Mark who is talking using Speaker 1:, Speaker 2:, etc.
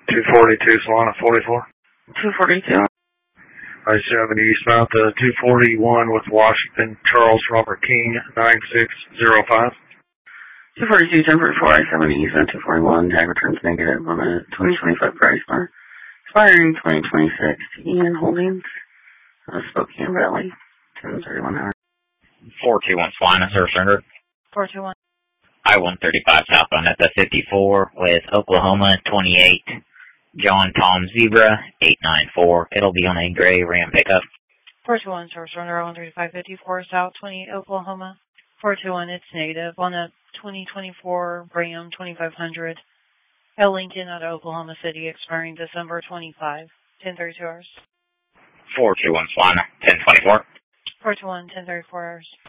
Speaker 1: 242 Solana 44.
Speaker 2: 242.
Speaker 1: I-70 eastbound to 241 with Washington, Charles Robert King, 9605.
Speaker 2: 242, 1044, I-70 eastbound 241, tag returns negative on a 2025 price bar. Expiring 2026, Ian Holdings, Spokane Valley, 1031 hours.
Speaker 3: 421 Solana, surrender.
Speaker 4: 421.
Speaker 3: I-135 southbound at the 54 with Oklahoma 28. John Tom Zebra 894. It'll be on a gray Ram pickup.
Speaker 4: 421, service runner I-135 54 South 28 Oklahoma. 421, it's negative on a 2024 Ram 2500 at Lincoln out of Oklahoma City, expiring December 25, 1032 hours.
Speaker 3: 421 Solana 1024.
Speaker 4: 421, 1034 hours.